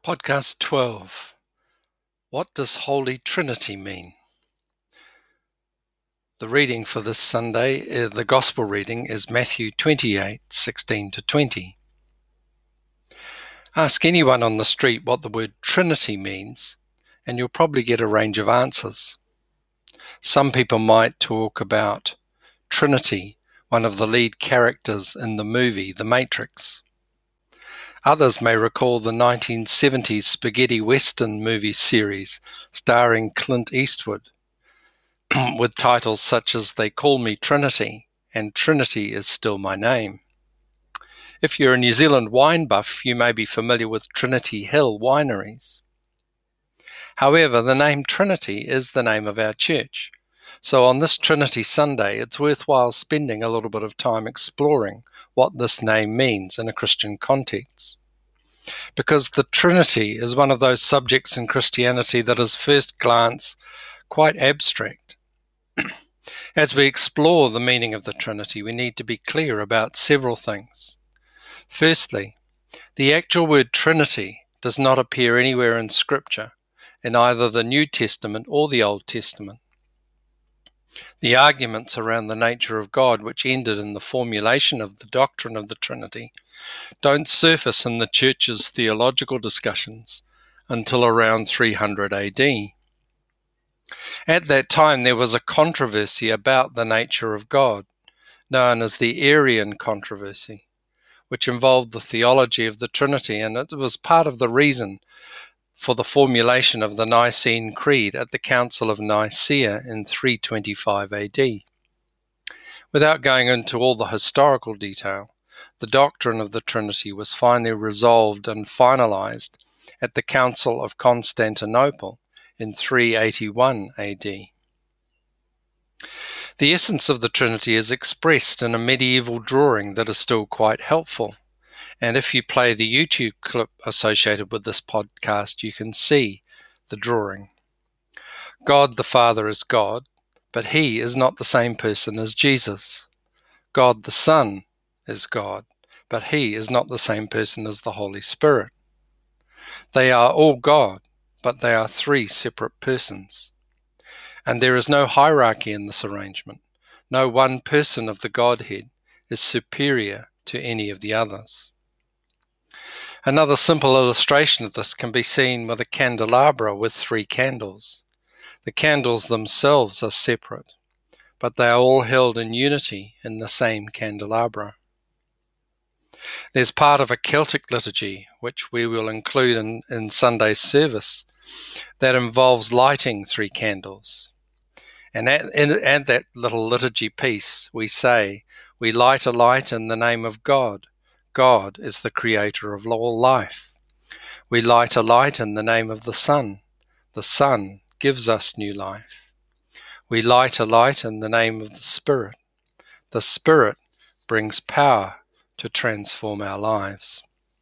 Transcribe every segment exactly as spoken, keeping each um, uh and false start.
Podcast twelve. What does Holy Trinity mean? The reading for this Sunday, uh, the Gospel reading, is Matthew twenty-eight, sixteen to twenty. Ask anyone on the street what the word Trinity means, and you'll probably get a range of answers. Some people might talk about Trinity, one of the lead characters in the movie The Matrix. Others may recall the nineteen seventies spaghetti western movie series starring Clint Eastwood, with titles such as They Call Me Trinity and Trinity Is Still My Name. If you're a New Zealand wine buff, you may be familiar with Trinity Hill wineries. However, the name Trinity is the name of our church, so on this Trinity Sunday, it's worthwhile spending a little bit of time exploring what this name means in a Christian context. Because the Trinity is one of those subjects in Christianity that is first glance quite abstract. As we explore the meaning of the Trinity, we need to be clear about several things. Firstly, the actual word Trinity does not appear anywhere in Scripture, in either the New Testament or the Old Testament. The arguments around the nature of God, which ended in the formulation of the doctrine of the Trinity, don't surface in the Church's theological discussions until around three hundred A D. At that time, there was a controversy about the nature of God, known as the Arian controversy, which involved the theology of the Trinity, and it was part of the reason for the formulation of the Nicene Creed at the Council of Nicaea in three twenty-five A D. Without going into all the historical detail, the doctrine of the Trinity was finally resolved and finalized at the Council of Constantinople in three eighty-one A D. The essence of the Trinity is expressed in a medieval drawing that is still quite helpful. And if you play the YouTube clip associated with this podcast, you can see the drawing. God the Father is God, but He is not the same person as Jesus. God the Son is God, but He is not the same person as the Holy Spirit. They are all God, but they are three separate persons. And there is no hierarchy in this arrangement. No one person of the Godhead is superior to any of the others. Another simple illustration of this can be seen with a candelabra with three candles. The candles themselves are separate, but they are all held in unity in the same candelabra. There's part of a Celtic liturgy, which we will include in, in Sunday's service, that involves lighting three candles. And at, in, at that little liturgy piece, we say, we light a light in the name of God. God is the creator of all life. We light a light in the name of the Son. The Son gives us new life. We light a light in the name of the Spirit. The Spirit brings power to transform our lives.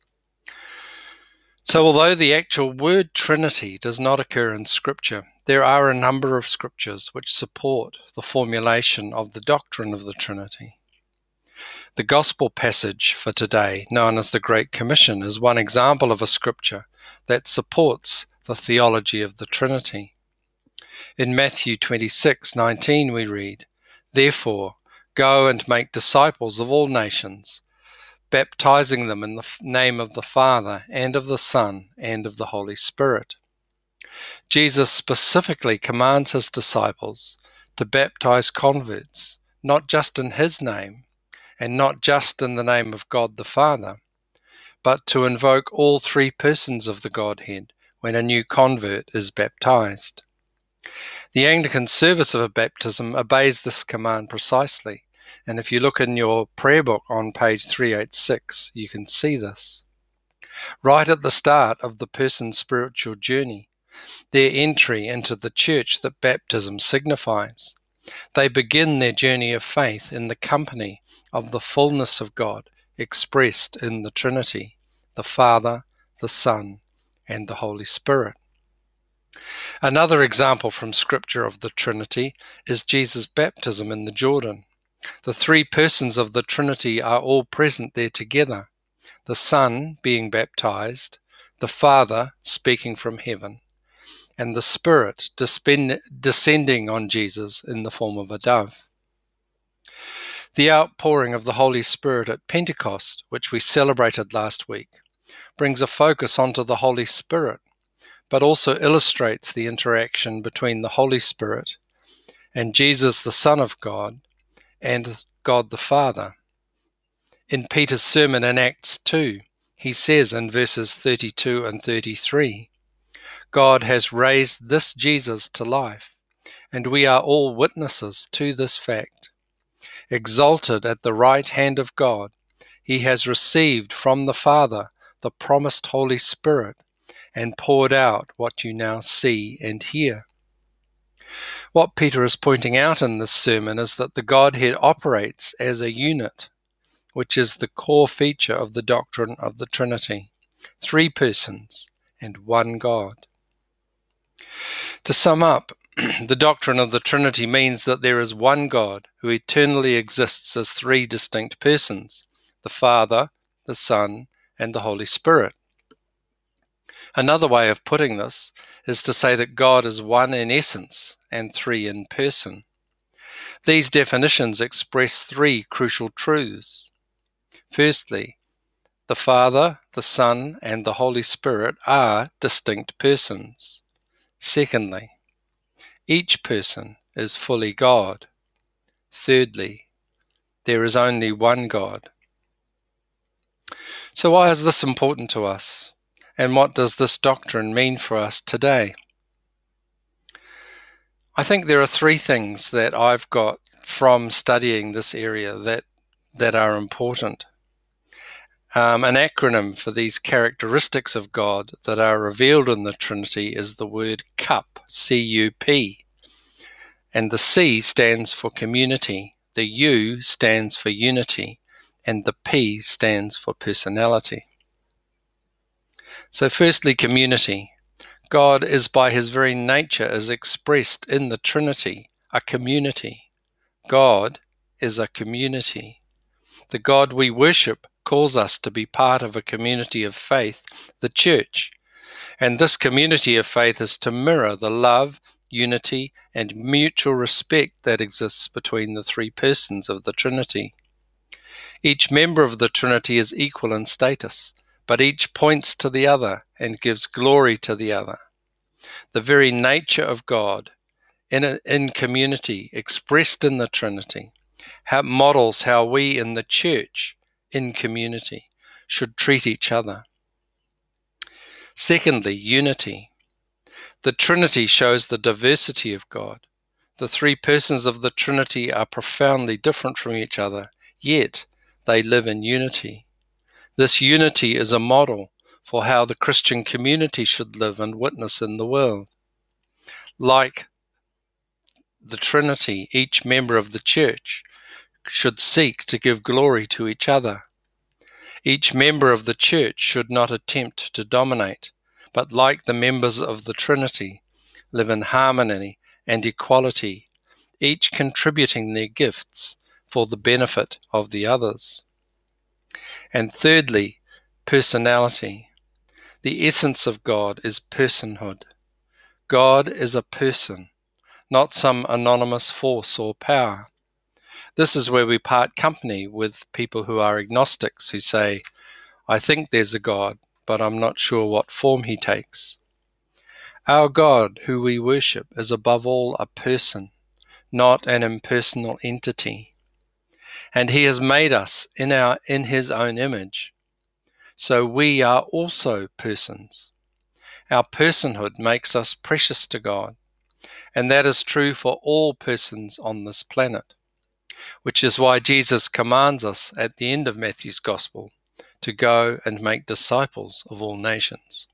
So although the actual word Trinity does not occur in Scripture, there are a number of scriptures which support the formulation of the doctrine of the Trinity. The Gospel passage for today, known as the Great Commission, is one example of a scripture that supports the theology of the Trinity. In Matthew twenty-six nineteen we read, "Therefore, go and make disciples of all nations, baptizing them in the name of the Father and of the Son and of the Holy Spirit." Jesus specifically commands his disciples to baptize converts, not just in his name, and not just in the name of God the Father, but to invoke all three persons of the Godhead when a new convert is baptized. The Anglican service of a baptism obeys this command precisely, and if you look in your prayer book on page three eighty-six, you can see this. Right at the start of the person's spiritual journey, their entry into the church that baptism signifies, they begin their journey of faith in the company of the fullness of God expressed in the Trinity, the Father, the Son, and the Holy Spirit. Another example from Scripture of the Trinity is Jesus' baptism in the Jordan. The three persons of the Trinity are all present there together, the Son being baptized, the Father speaking from heaven, and the Spirit descending on Jesus in the form of a dove. The outpouring of the Holy Spirit at Pentecost, which we celebrated last week, brings a focus onto the Holy Spirit, but also illustrates the interaction between the Holy Spirit and Jesus, the Son of God, and God the Father. In Peter's sermon in Acts two, he says in verses thirty-two and thirty-three, God has raised this Jesus to life, and we are all witnesses to this fact. Exalted at the right hand of God, he has received from the Father the promised Holy Spirit and poured out what you now see and hear. What Peter is pointing out in this sermon is that the Godhead operates as a unit, which is the core feature of the doctrine of the Trinity. Three persons and one God. To sum up, the doctrine of the Trinity means that there is one God who eternally exists as three distinct persons, the Father, the Son, and the Holy Spirit. Another way of putting this is to say that God is one in essence and three in person. These definitions express three crucial truths. Firstly, the Father, the Son, and the Holy Spirit are distinct persons. Secondly, each person is fully God. Thirdly, there is only one God. So why is this important to us? And what does this doctrine mean for us today? I think there are three things that I've got from studying this area that, that are important. Um, an acronym for these characteristics of God that are revealed in the Trinity is the word CUP, C U P. And the C stands for community, the U stands for unity, and the P stands for personality. So firstly, community. God is by his very nature is expressed in the Trinity, a community. God is a community. The God we worship calls us to be part of a community of faith, the church. And this community of faith is to mirror the love, unity, and mutual respect that exists between the three persons of the Trinity. Each member of the Trinity is equal in status, but each points to the other and gives glory to the other. The very nature of God in, a, in community, expressed in the Trinity, how, models how we in the church, in community, should treat each other. Secondly, unity. The Trinity shows the diversity of God. The three persons of the Trinity are profoundly different from each other, yet they live in unity. This unity is a model for how the Christian community should live and witness in the world. Like the Trinity, each member of the church should seek to give glory to each other. Each member of the church should not attempt to dominate, but like the members of the Trinity, live in harmony and equality, each contributing their gifts for the benefit of the others. And thirdly, personality. The essence of God is personhood. God is a person, not some anonymous force or power. This is where we part company with people who are agnostics, who say, I think there's a God, but I'm not sure what form he takes. Our God, who we worship, is above all a person, not an impersonal entity. And he has made us in our in his own image. So we are also persons. Our personhood makes us precious to God, and that is true for all persons on this planet, which is why Jesus commands us at the end of Matthew's Gospel to go and make disciples of all nations.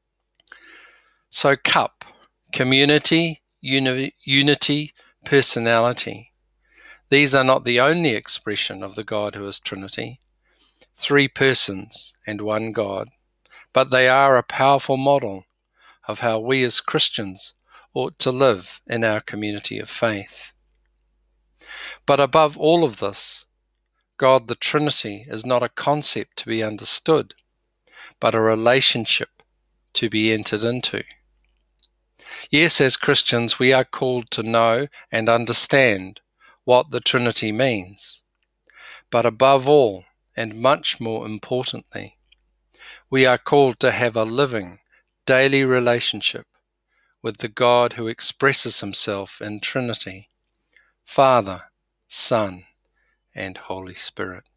So CUP, community, uni- unity, personality. These are not the only expression of the God who is Trinity, three persons and one God, but they are a powerful model of how we as Christians ought to live in our community of faith. But above all of this, God the Trinity is not a concept to be understood, but a relationship to be entered into. Yes, as Christians, we are called to know and understand what the Trinity means. But above all, and much more importantly, we are called to have a living, daily relationship with the God who expresses himself in Trinity, Father, Son, and Holy Spirit.